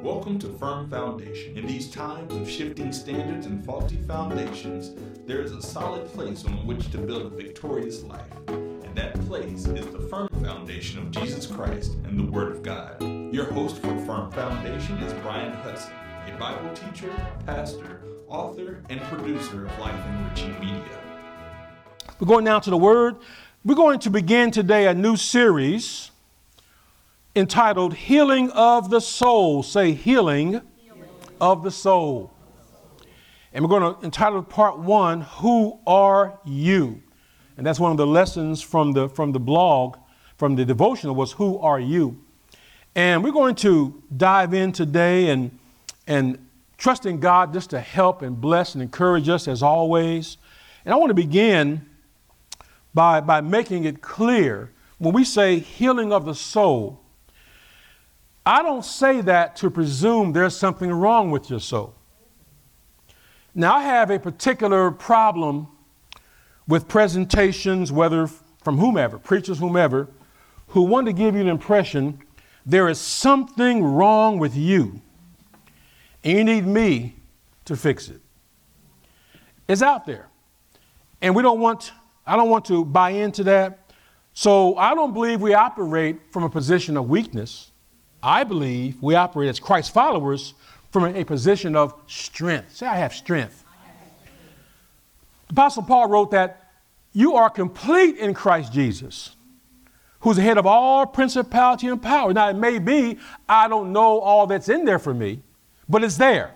Welcome to Firm Foundation. In these times of shifting standards and faulty foundations, there is a solid place on which to build a victorious life. And that place is the firm foundation of Jesus Christ and the Word of God. Your host for Firm Foundation is Brian Hudson, a Bible teacher, pastor, author, and producer of Life Enriching Media. We're going now to the Word. We're going to begin today a new series entitled Healing of the Soul. Say Healing of the Soul. And we're going to entitle part 1, Who Are You? And that's one of the lessons from the blog, from the devotional was Who Are You? And we're going to dive in today and trusting God just to help and bless and encourage us as always. And I want to begin by making it clear when we say healing of the soul, I don't say that to presume there's something wrong with your soul. Now, I have a particular problem with presentations, whether from whomever, preachers, whomever, who want to give you an impression there is something wrong with you and you need me to fix it. It's out there. And I don't want to buy into that. So I don't believe we operate from a position of weakness. I believe we operate as Christ followers from a position of strength. Say, I have strength. The Apostle Paul wrote that you are complete in Christ Jesus, who's the head of all principality and power. Now, it may be I don't know all that's in there for me, but it's there.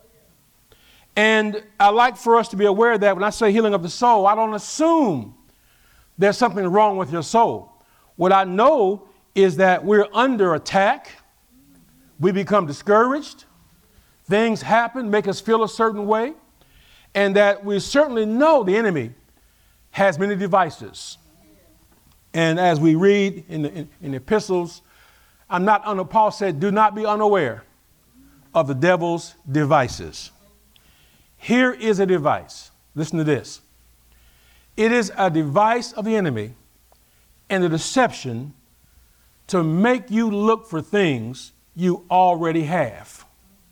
And I like for us to be aware that when I say healing of the soul, I don't assume there's something wrong with your soul. What I know is that we're under attack. We become discouraged. Things happen, make us feel a certain way. And that we certainly know the enemy has many devices. And as we read in the epistles, Paul said, do not be unaware of the devil's devices. Here is a device. Listen to this. It is a device of the enemy and the deception to make you look for things you already have.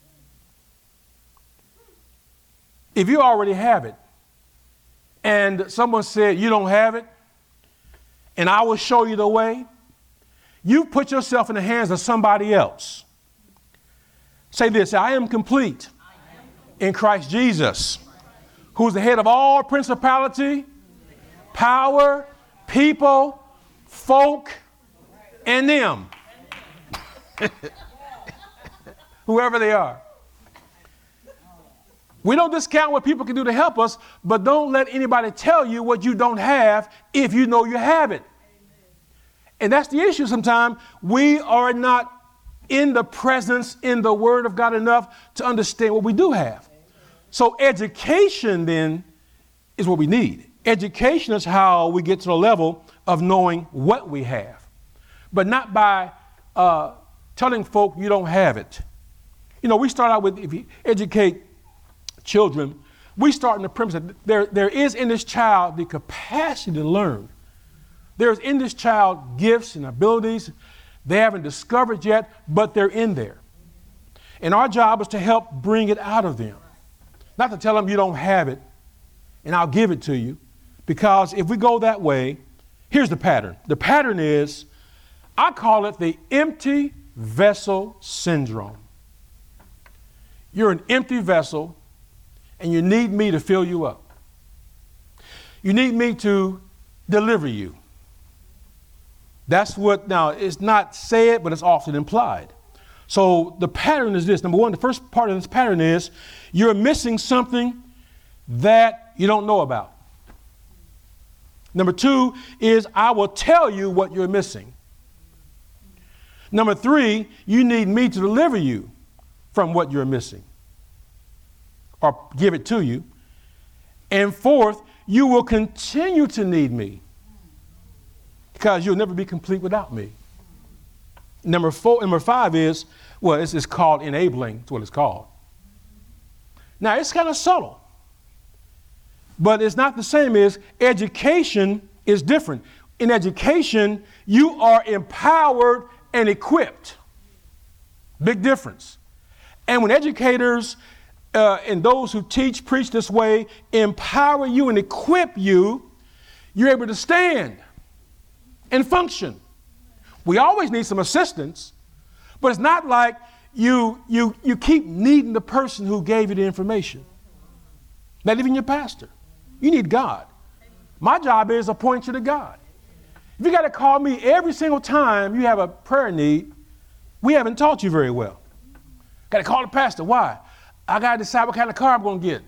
If you already have it and someone said you don't have it and I will show you the way, you put yourself in the hands of somebody else. Say this, I am complete in Christ Jesus, who's the head of all principality, power, people, folk, and them. Whoever they are. We don't discount what people can do to help us, but don't let anybody tell you what you don't have if you know you have it. And that's the issue sometimes. We are not in the presence, in the Word of God enough to understand what we do have. So education then is what we need. Education is how we get to the level of knowing what we have, but not by telling folk you don't have it. You know, we start out with, if you educate children, we start in the premise that there is in this child the capacity to learn. There's in this child gifts and abilities they haven't discovered yet, but they're in there. And our job is to help bring it out of them. Not to tell them you don't have it and I'll give it to you. Because if we go that way, here's the pattern. The pattern is, I call it the empty vessel syndrome. You're an empty vessel and you need me to fill you up. You need me to deliver you. That's what, now it's not said, but it's often implied. So the pattern is this. Number one, the first part of this pattern is you're missing something that you don't know about. Number two is I will tell you what you're missing. Number three, you need me to deliver you from what you're missing or give it to you. And fourth, you will continue to need me because you'll never be complete without me. Number five is, well, it's called enabling. That's what it's called. Now, it's kind of subtle, but it's not the same as education is different. In education, you are empowered and equipped. Big difference. And when educators and those who teach, preach this way, empower you and equip you, you're able to stand and function. We always need some assistance, but it's not like you keep needing the person who gave you the information. Not even your pastor. You need God. My job is to point you to God. If you got to call me every single time you have a prayer need, we haven't taught you very well. Got to call the pastor. Why? I got to decide what kind of car I'm going to get.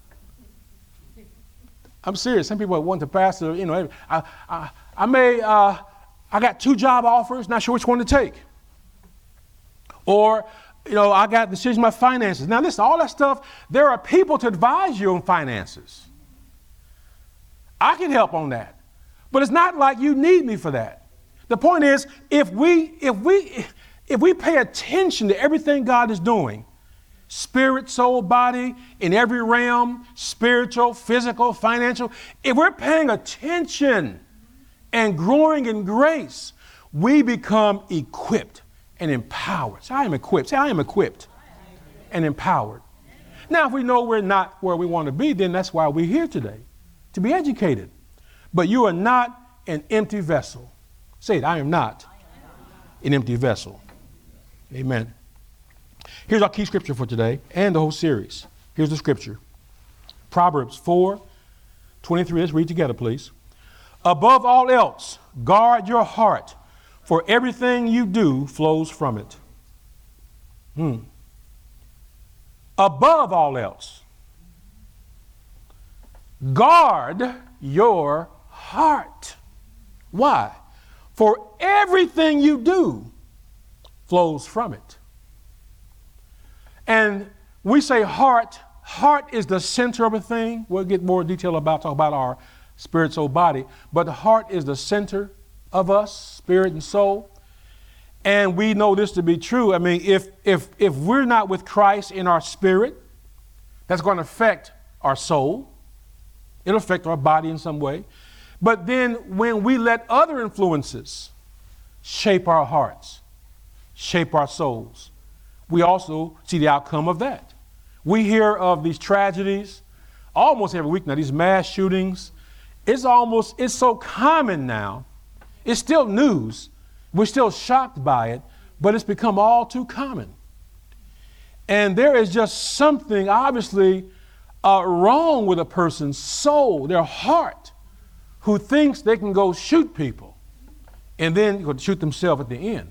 I'm serious. Some people want the pastor, you know, I got 2 job offers, not sure which one to take. Or, you know, I got decisions about finances. Now listen, all that stuff, there are people to advise you on finances. I can help on that. But it's not like you need me for that. The point is, if we pay attention to everything God is doing, spirit, soul, body, in every realm, spiritual, physical, financial, if we're paying attention and growing in grace, we become equipped and empowered. Say, I am equipped. Say, I am equipped and empowered. Now, if we know we're not where we want to be, then that's why we're here today, to be educated. But you are not an empty vessel. Say it, I am not an empty vessel. Amen. Here's our key scripture for today and the whole series. Here's the scripture. Proverbs 4:23. Let's read together, please. Above all else, guard your heart, for everything you do flows from it. Above all else, guard your heart. Why? For everything you do flows from it. And we say heart. Heart is the center of a thing. We'll get more detail talk about our spirit, soul, body. But the heart is the center of us, spirit and soul. And we know this to be true. I mean, if we're not with Christ in our spirit, that's going to affect our soul. It'll affect our body in some way. But then when we let other influences shape our hearts, shape our souls, we also see the outcome of that. We hear of these tragedies almost every week now, these mass shootings. It's so common now. It's still news. We're still shocked by it, but it's become all too common. And there is just something obviously wrong with a person's soul, their heart, who thinks they can go shoot people and then go shoot themselves at the end.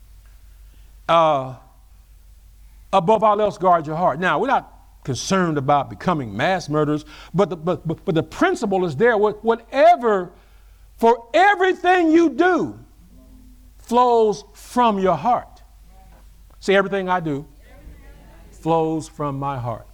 Above all else, guard your heart. Now, we're not concerned about becoming mass murderers, but the principle is there. Whatever, for everything you do flows from your heart. See, everything I do flows from my heart.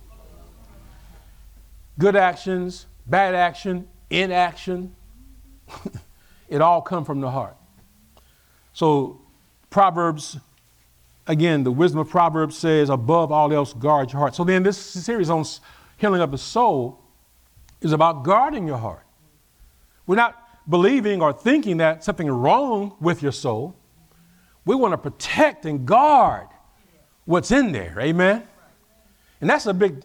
Good actions, bad action, inaction, it all comes from the heart. So Proverbs, again, the wisdom of Proverbs says, above all else, guard your heart. So then this series on healing of the soul is about guarding your heart. We're not believing or thinking that something is wrong with your soul. We want to protect and guard what's in there. Amen. And that's a big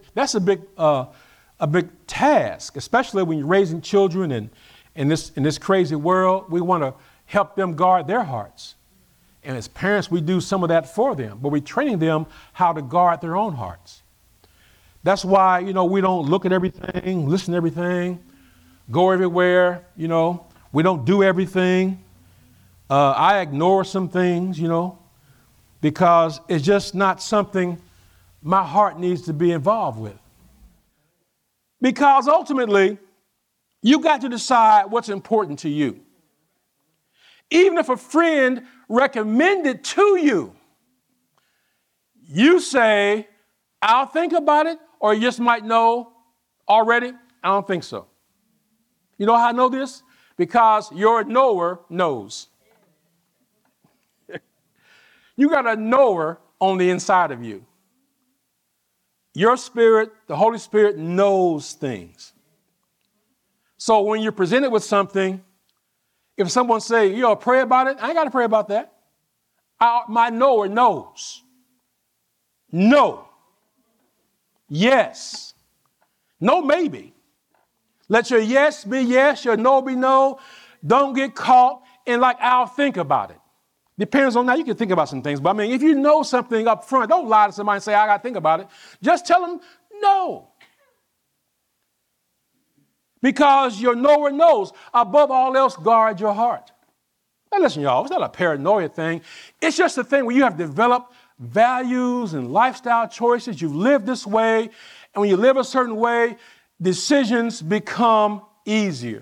task, especially when you're raising children and in this crazy world. We want to help them guard their hearts. And as parents, we do some of that for them, but we're training them how to guard their own hearts. That's why, we don't look at everything, listen to everything, go everywhere, we don't do everything. I ignore some things, because it's just not something my heart needs to be involved with. Because ultimately, you got to decide what's important to you. Even if a friend recommended to you, you say, I'll think about it, or you just might know already. I don't think so. You know how I know this? Because your knower knows. You got a knower on the inside of you. Your spirit, the Holy Spirit, knows things. So when you're presented with something, if someone say, pray about it, I ain't got to pray about that. My knower knows. No. yes. No maybe. Let your yes be yes, your no be no. Don't get caught in like, I'll think about it. Depends on that. You can think about some things. But I mean, if you know something up front, don't lie to somebody and say, I got to think about it. Just tell them no. Because your knower knows. Above all else, guard your heart. Now listen, y'all, it's not a paranoia thing. It's just a thing where you have developed values and lifestyle choices. You've lived this way. And when you live a certain way, decisions become easier.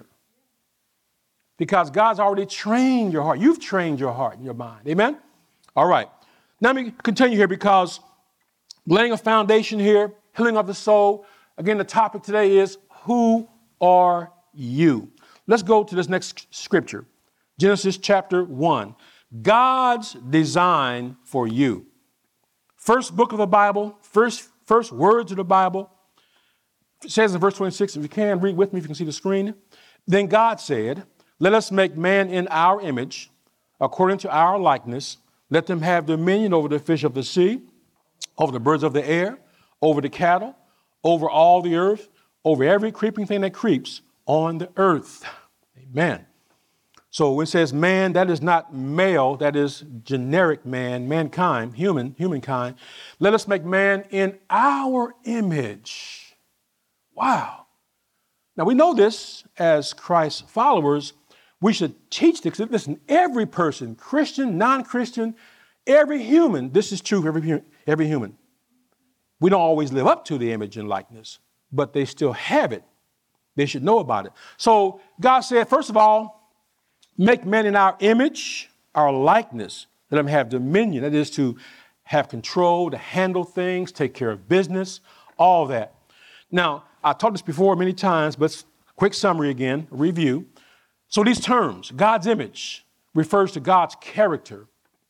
Because God's already trained your heart. You've trained your heart and your mind. Amen? All right. Now let me continue here because laying a foundation here, healing of the soul. Again, the topic today is, who are you? Let's go to this next scripture. Genesis chapter 1. God's design for you. First book of the Bible, first words of the Bible. It says in verse 26, if you can, read with me if you can see the screen. Then God said, let us make man in our image, according to our likeness. Let them have dominion over the fish of the sea, over the birds of the air, over the cattle, over all the earth, over every creeping thing that creeps on the earth. Amen. So when it says man, that is not male, that is generic man, mankind, humankind. Let us make man in our image. Wow. Now we know this as Christ's followers. We should teach this. Listen, every person, Christian, non-Christian, every human, this is true for every human. We don't always live up to the image and likeness, but they still have it. They should know about it. So God said, first of all, make man in our image, our likeness. Let them have dominion. That is to have control, to handle things, take care of business, all that. Now, I taught this before many times, but quick summary again, review. So these terms, God's image refers to God's character.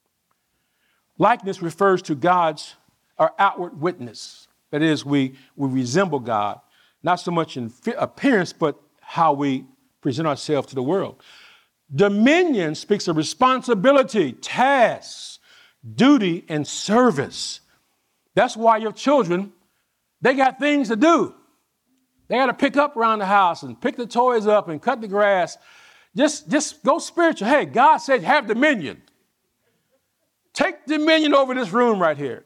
Likeness refers to our outward witness. That is, we resemble God, not so much in appearance, but how we present ourselves to the world. Dominion speaks of responsibility, tasks, duty, and service. That's why your children, they got things to do. They got to pick up around the house and pick the toys up and cut the grass. Just go spiritual. Hey, God said have dominion. Take dominion over this room right here.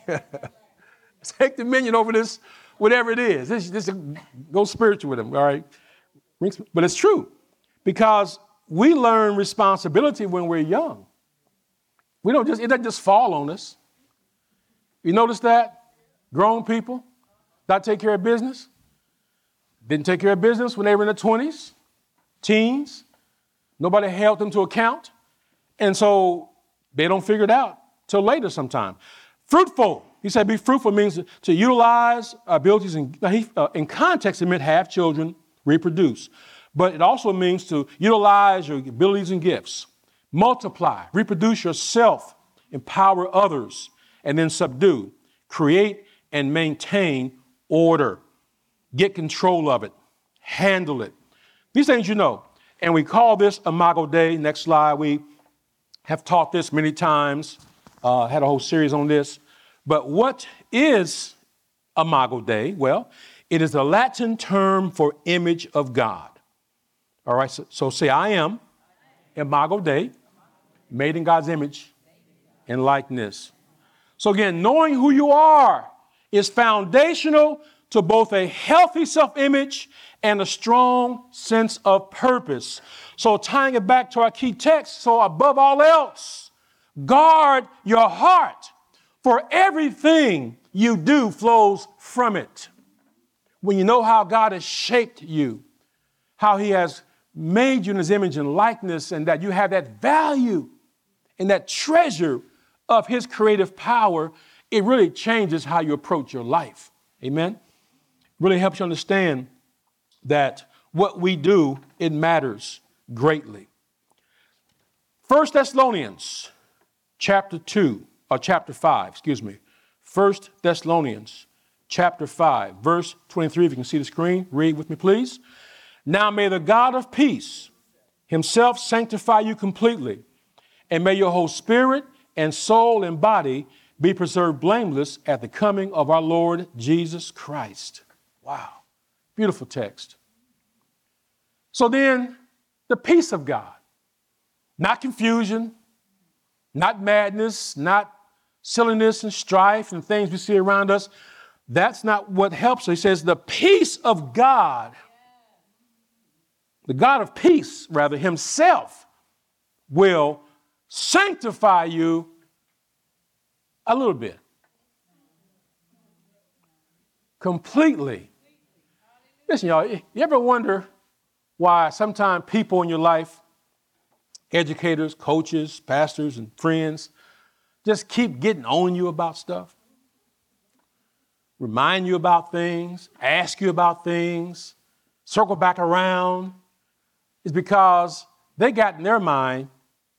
Take dominion over this, whatever it is. Just go spiritual with them, all right? But it's true because we learn responsibility when we're young. It doesn't just fall on us. You notice that? Grown people not take care of business. Didn't take care of business when they were in their 20s, teens. Nobody held them to account. And so they don't figure it out till later sometime. Fruitful. He said be fruitful means to utilize abilities. In context, it meant have children, reproduce. But it also means to utilize your abilities and gifts. Multiply, reproduce yourself, empower others, and then subdue. Create and maintain order. Get control of it. Handle it. These things you know. And we call this Imago Dei. Next slide. We have taught this many times. Had a whole series on this. But what is Imago Dei? Well, it is a Latin term for image of God. All right. So say I am Imago Dei, made in God's image and likeness. So again, knowing who you are is foundational to both a healthy self-image and a strong sense of purpose. So tying it back to our key text, so above all else, guard your heart, for everything you do flows from it. When you know how God has shaped you, how he has made you in his image and likeness, and that you have that value and that treasure of his creative power, it really changes how you approach your life. Amen? Really helps you understand that what we do, it matters greatly. 1 Thessalonians chapter 5. 1 Thessalonians chapter 5, verse 23. If you can see the screen, read with me, please. Now may the God of peace himself sanctify you completely, and may your whole spirit and soul and body be preserved blameless at the coming of our Lord Jesus Christ. Wow. Beautiful text. So then, the peace of God, not confusion, not madness, not silliness and strife and things we see around us. That's not what helps. He says the peace of God, the God of peace, rather, himself will sanctify you a little bit. Completely. Listen, y'all, you ever wonder why sometimes people in your life, educators, coaches, pastors, and friends, just keep getting on you about stuff? Remind you about things, ask you about things, circle back around? It's because they got in their mind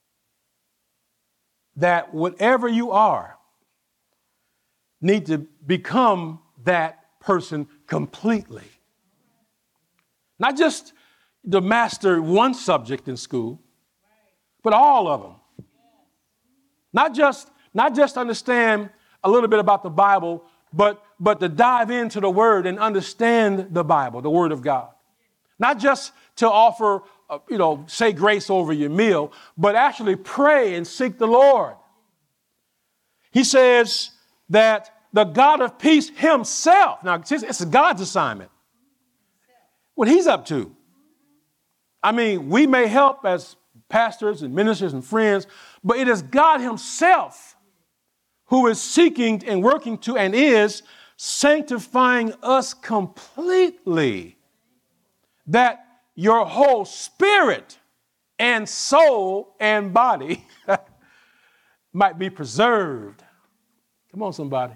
that whatever you are, need to become that person completely. Not just to master one subject in school, but all of them. Not just understand a little bit about the Bible, but to dive into the Word and understand the Bible, the Word of God. Not just to offer, say grace over your meal, but actually pray and seek the Lord. He says that the God of peace himself, now it's God's assignment, what he's up to. I mean, we may help as pastors and ministers and friends, but it is God himself who is seeking and working to and is sanctifying us completely, that your whole spirit and soul and body might be preserved. Come on, somebody.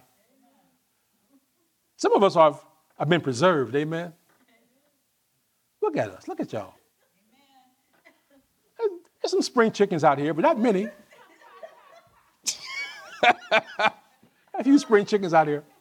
Some of us have been preserved, amen? Look at us. Look at y'all. There's some spring chickens out here, but not many. A few spring chickens out here.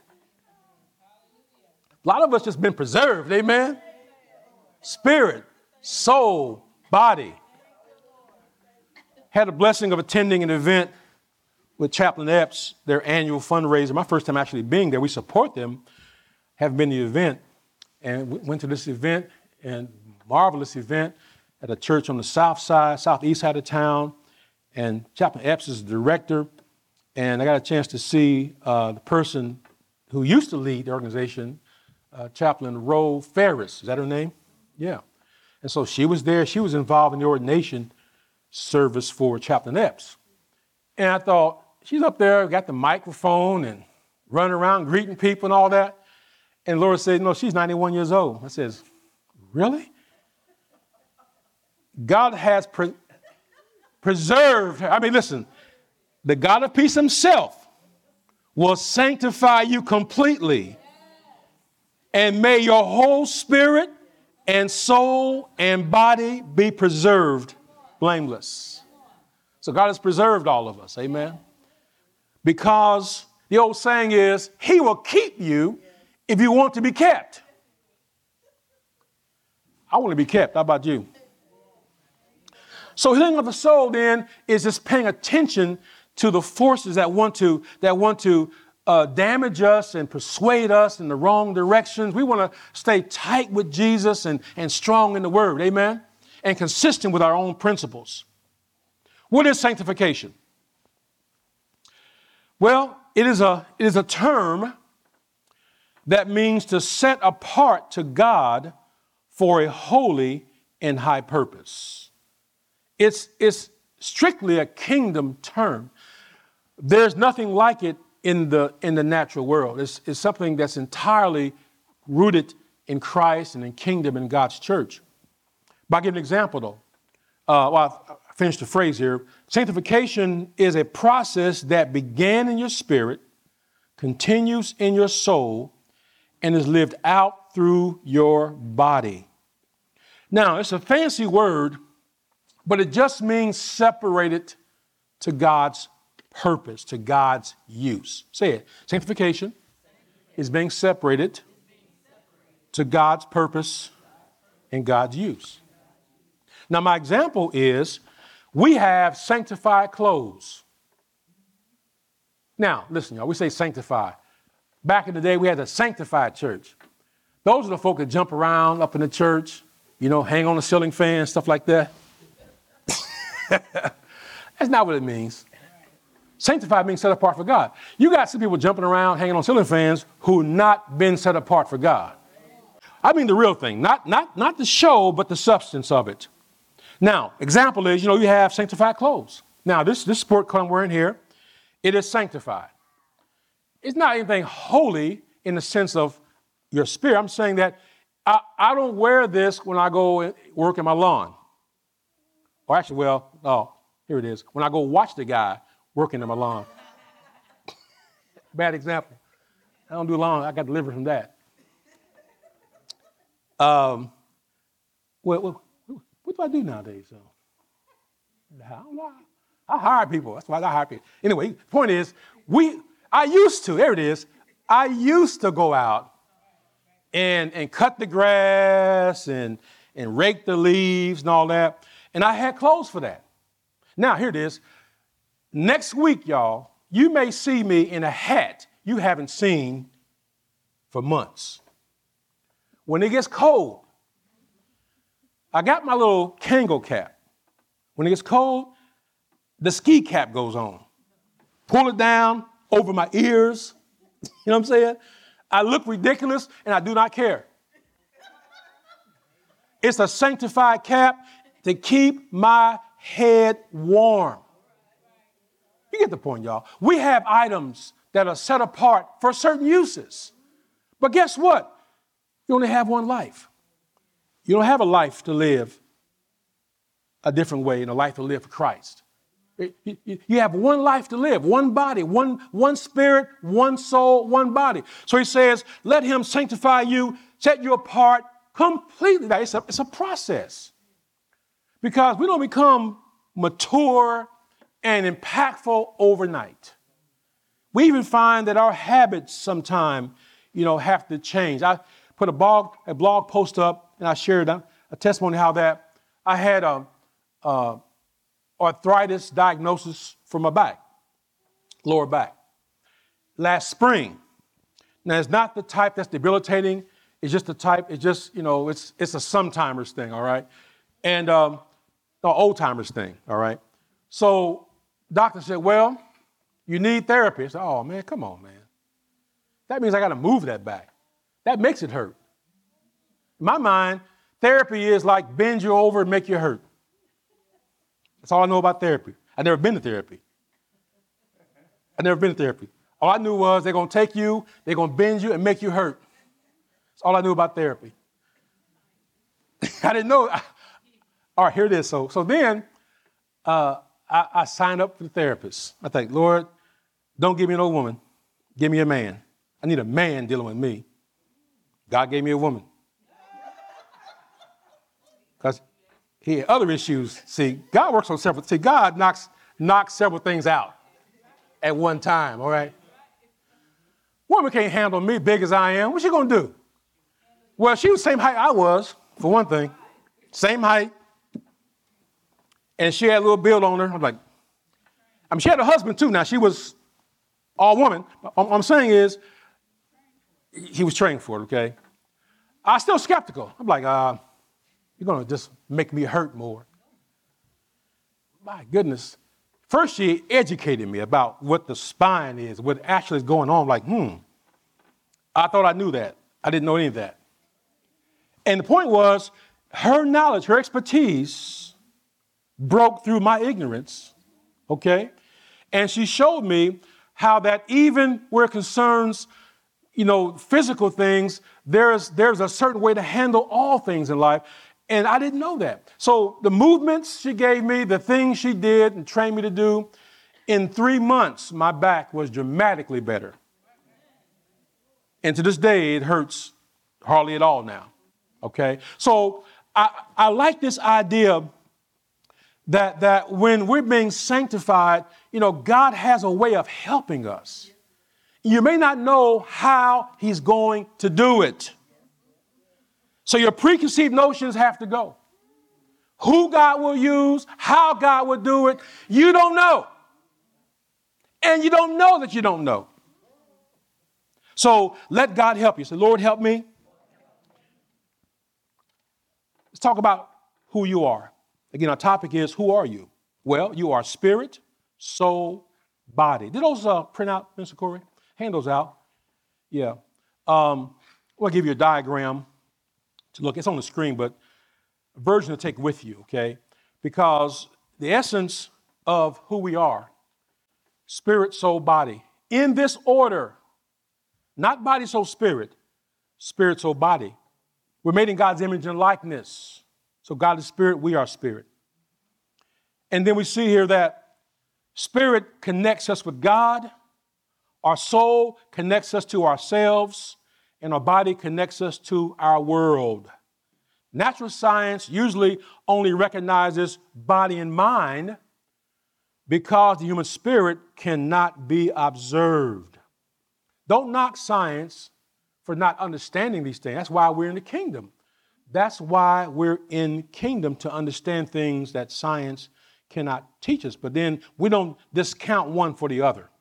A lot of us just been preserved, amen? Spirit, soul, body. Had the blessing of attending an event with Chaplain Epps, their annual fundraiser. My first time actually being there. We support them, have been the event, and we went to this event, and marvelous event at a church on the southeast side of town, and Chaplain Epps is the director, and I got a chance to see the person who used to lead the organization, Chaplain Roe Ferris. Is that her name? Yeah. And so she was there. She was involved in the ordination service for Chaplain Epps. And I thought, she's up there, got the microphone and running around greeting people and all that. And Laura said, no, she's 91 years old. I says, really? God has preserved her. I mean, listen, the God of peace himself will sanctify you completely. And may your whole spirit and soul and body be preserved blameless. So God has preserved all of us. Amen. Because the old saying is, he will keep you if you want to be kept. I want to be kept. How about you? So healing of the soul then is just paying attention to the forces that want to damage us and persuade us in the wrong directions. We want to stay tight with Jesus and strong in the Word. Amen. And consistent with our own principles. What is sanctification? Well, it is a term that means to set apart to God for a holy and high purpose. It's strictly a kingdom term. There's nothing like it in the natural world. It's something that's entirely rooted in Christ and in kingdom in God's church. By giving an example, though, I finished the phrase here. Sanctification is a process that began in your spirit, continues in your soul, and is lived out through your body. Now, it's a fancy word, but it just means separated to God's purpose, to God's use. Say it. Sanctification is being separated to God's purpose and God's use. Now, my example is we have sanctified clothes. Now, listen, y'all, we say sanctified. Back in the day, we had a sanctified church. Those are the folk that jump around up in the church, hang on the ceiling fan, stuff like that. That's not what it means. Sanctified means set apart for God. You got some people jumping around, hanging on ceiling fans who not been set apart for God. I mean the real thing, not the show, but the substance of it. Now, example is, you have sanctified clothes. Now, this sport coat I'm wearing here, it is sanctified. It's not anything holy in the sense of your spirit. I'm saying that I don't wear this when I go work in my lawn. Or actually, here it is. When I go watch the guy working in my lawn. Bad example. I don't do lawn. I got delivered from that. What do I do nowadays? I hire people. That's why I hire people. Anyway, the point is, I used to go out and cut the grass and rake the leaves and all that. And I had clothes for that. Now, here it is. Next week, y'all, you may see me in a hat you haven't seen for months. When it gets cold, I got my little Kangol cap. When it gets cold, the ski cap goes on. Pull it down over my ears. You know what I'm saying? I look ridiculous and I do not care. It's a sanctified cap to keep my head warm. You get the point, y'all. We have items that are set apart for certain uses. But guess what? You only have one life. You don't have a life to live a different way and a life to live for Christ. You have one life to live, one body, one spirit, one soul, one body. So he says, let him sanctify you, set you apart completely. Now, it's a process. Because we don't become mature and impactful overnight. We even find that our habits sometime, have to change. I put a blog post up and I shared a testimony how that I had arthritis diagnosis for my back, lower back, last spring. Now, it's not the type that's debilitating. It's just the type, it's a sometimers thing, all right? And old timers thing, all right? So doctor said, well, you need therapy. I said, oh, man, come on, man. That means I got to move that back. That makes it hurt. In my mind, therapy is like bend you over and make you hurt. That's all I know about therapy. I've never been to therapy. All I knew was they're going to take you, they're going to bend you and make you hurt. That's all I knew about therapy. I didn't know. All right, here it is. So then I signed up for the therapist. I think, Lord, don't give me no woman. Give me a man. I need a man dealing with me. God gave me a woman. Because he had other issues. See, God works on several. See, God knocks several things out at one time, all right? Woman can't handle me big as I am. What's she going to do? Well, she was the same height I was, for one thing. Same height. And she had a little build on her. I'm like, she had a husband too. Now, she was all woman. What I'm saying is, he was trained for it, okay? I was still skeptical. I'm like, you're going to just make me hurt more. My goodness. First, she educated me about what the spine is, what actually is going on. I'm like, I thought I knew that. I didn't know any of that. And the point was, her knowledge, her expertise broke through my ignorance, okay? And she showed me how that even where it concerns, physical things, there's a certain way to handle all things in life. And I didn't know that. So the movements she gave me, the things she did and trained me to do, in 3 months, my back was dramatically better. And to this day, it hurts hardly at all now. Okay? So I like this idea that when we're being sanctified, God has a way of helping us. You may not know how he's going to do it. So your preconceived notions have to go. Who God will use, how God will do it, you don't know. And you don't know that you don't know. So let God help you. Say, Lord, help me. Let's talk about who you are. Again, our topic is, who are you? Well, you are spirit, soul, body. Did those print out, Mr. Corey? Hand those out. Yeah. I'll give you a diagram to look. It's on the screen, but a version to take with you, okay? Because the essence of who we are, spirit, soul, body, in this order, not body, soul, spirit, soul, body. We're made in God's image and likeness. So God is spirit, we are spirit. And then we see here that spirit connects us with God, our soul connects us to ourselves, and our body connects us to our world. Natural science usually only recognizes body and mind because the human spirit cannot be observed. Don't knock science for not understanding these things. That's why we're in the kingdom. That's why we're in kingdom, to understand things that science cannot teach us. But then we don't discount one for the other.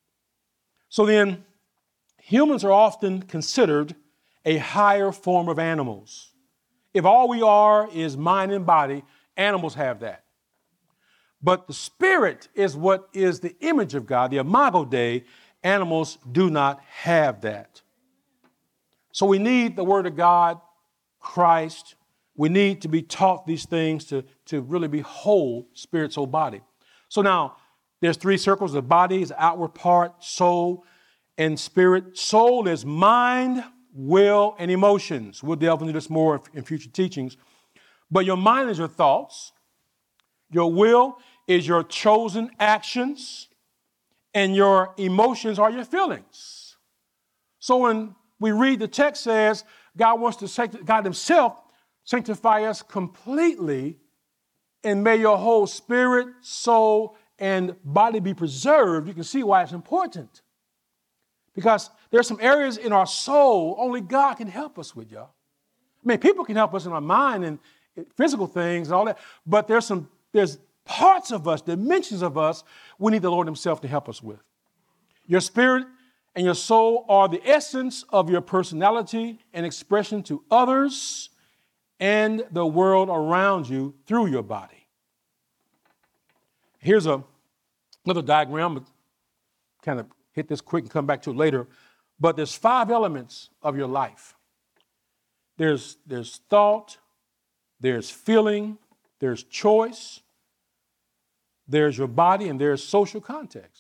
So then humans are often considered a higher form of animals. If all we are is mind and body, animals have that. But the spirit is what is the image of God, the imago Dei. Animals do not have that. So we need the Word of God, Christ. We need to be taught these things to really be whole, spirit, soul, body. So now there's three circles. The body is the outward part, soul and spirit. Soul is mind, will, and emotions. We'll delve into this more in future teachings. But your mind is your thoughts. Your will is your chosen actions. And your emotions are your feelings. So when we read the text says God wants to God himself sanctify us completely, and may your whole spirit, soul, and body be preserved, you can see why it's important. Because there's some areas in our soul only God can help us with, y'all. I mean, people can help us in our mind and physical things and all that, but there's parts of us, dimensions of us, we need the Lord himself to help us with. Your spirit and your soul are the essence of your personality and expression to others and the world around you through your body. Here's another diagram, but kind of hit this quick and come back to it later. But there's 5 elements of your life. There's thought, there's feeling, there's choice, there's your body, and there's social context.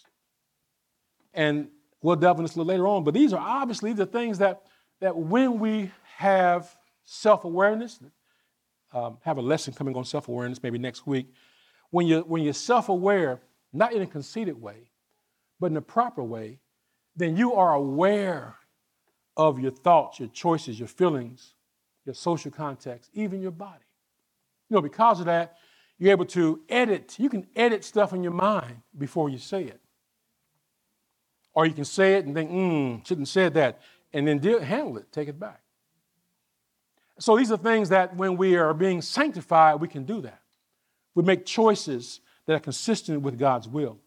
And we'll delve into this a little later on, but these are obviously the things that when we have self-awareness, have a lesson coming on self-awareness maybe next week, when you're self-aware, not in a conceited way, but in a proper way, then you are aware of your thoughts, your choices, your feelings, your social context, even your body. Because of that, you're able to you can edit stuff in your mind before you say it. Or you can say it and think, shouldn't have said that, and then handle it, take it back. So these are things that when we are being sanctified, we can do that. We make choices that are consistent with God's will.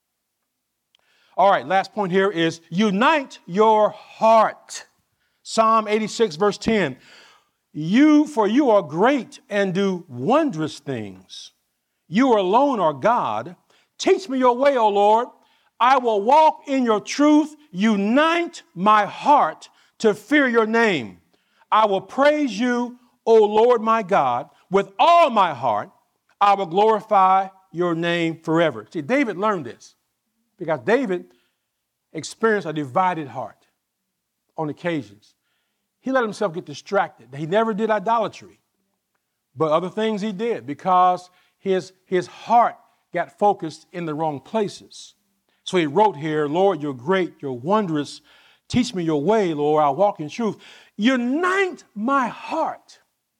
All right, last point here is unite your heart. Psalm 86, verse 10. For you are great and do wondrous things. You alone are God. Teach me your way, O Lord. I will walk in your truth. Unite my heart to fear your name. I will praise you, O Lord my God, with all my heart. I will glorify your name forever. See, David learned this because David experienced a divided heart on occasions. He let himself get distracted. He never did idolatry, but other things he did because his heart got focused in the wrong places. So he wrote here, Lord, you're great, you're wondrous. Teach me your way, Lord. I'll walk in truth. Unite my heart.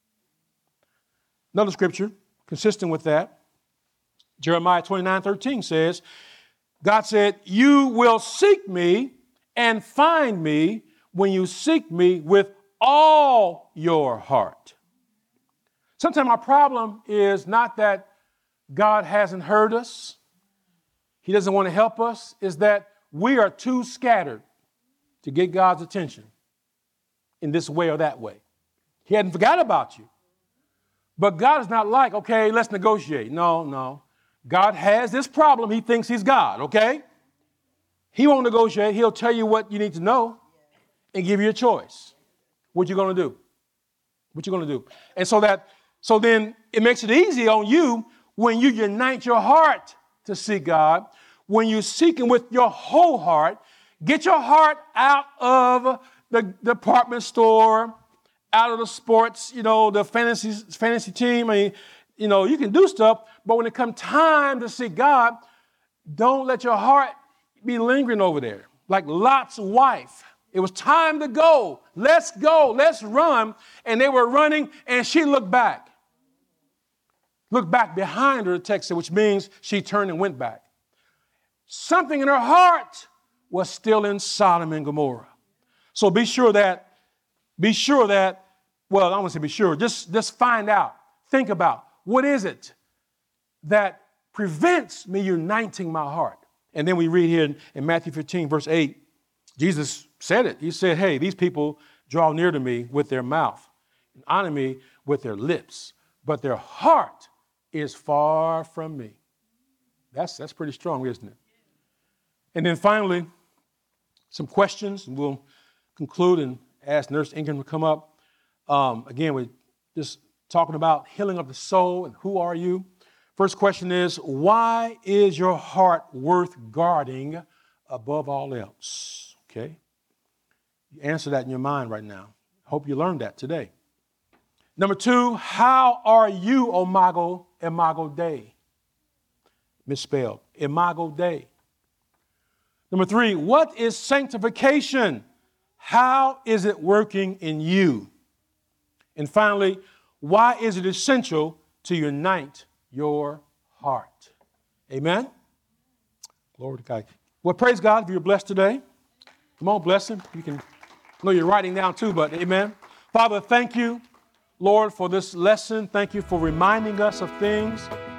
Another scripture consistent with that, Jeremiah 29:13 says, God said, you will seek me and find me when you seek me with all your heart. Sometimes our problem is not that God hasn't heard us. He doesn't want to help us is that we are too scattered to get God's attention in this way or that way. He hadn't forgot about you. But God is not like, okay, let's negotiate. No. God has this problem. He thinks he's God, okay? He won't negotiate. He'll tell you what you need to know and give you a choice. What you going to do? What you going to do? And so then it makes it easy on you when you unite your heart to seek God, when you seek him with your whole heart. Get your heart out of the department store, out of the sports, the fantasy team. I mean, you can do stuff, but when it comes time to seek God, don't let your heart be lingering over there. Like Lot's wife. It was time to go. Let's go. Let's run. And they were running, and she looked back. Looked back behind her, the text said, which means she turned and went back. Something in her heart was still in Sodom and Gomorrah. So be sure that, well, I don't want to say be sure, just find out, think about, what is it that prevents me uniting my heart? And then we read here in Matthew 15, verse 8, Jesus said it. He said, hey, these people draw near to me with their mouth and honor me with their lips, but their heart is far from me. That's pretty strong, isn't it? And then finally, some questions, and we'll conclude and ask Nurse Ingram to come up. Again, we're just talking about healing of the soul and who are you. First question is, why is your heart worth guarding above all else? Okay? You answer that in your mind right now. Hope you learned that today. Number 2, how are you, Imago Dei? Misspelled. Imago Dei. Number 3, what is sanctification? How is it working in you? And finally, why is it essential to unite your heart? Amen? Glory to God. Well, praise God if you're blessed today. Come on, bless him. You can, I know you're writing down too, but amen. Father, thank you, Lord, for this lesson. Thank you for reminding us of things